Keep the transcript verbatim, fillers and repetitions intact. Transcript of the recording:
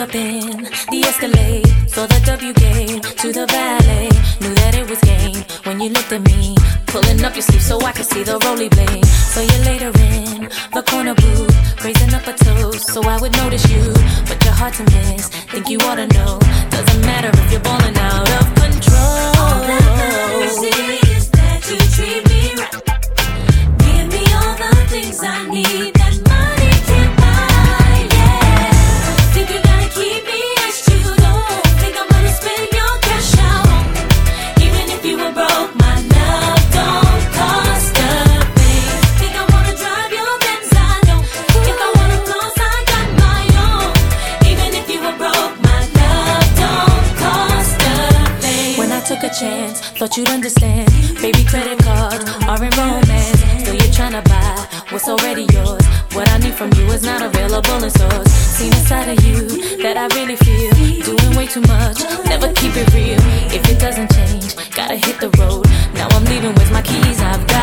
hop in, de-escalate. Saw the W game to the ballet. Knew that it was game when you looked at me. Pulling up your sleeve so I could see the roly bling. So you later in the corner booth, raising up a toast so I would notice you. But you're hard to miss, think you ought to know. Doesn't matter if you're balling out of control. All that matters is that you treat me right. Give me all the things I need that money can't buy, yeah. Think you gotta keep me as you don't think I'm gonna spend your cash out on me. Even if you were broke, my love don't cost a thing. Think I wanna drive your Benz, I know. If I wanna floss, I got my own. Even if you were broke, my love don't cost a thing. When I took a chance, thought you'd understand. Baby, credit cards are in romance. Still you're tryna buy what's already yours. What I need from you is not available in stores. Seen a side of you that I really feel. Doing way too much, never keep it real. If it doesn't change, gotta hit the road. Now I'm leaving with my keys, I've got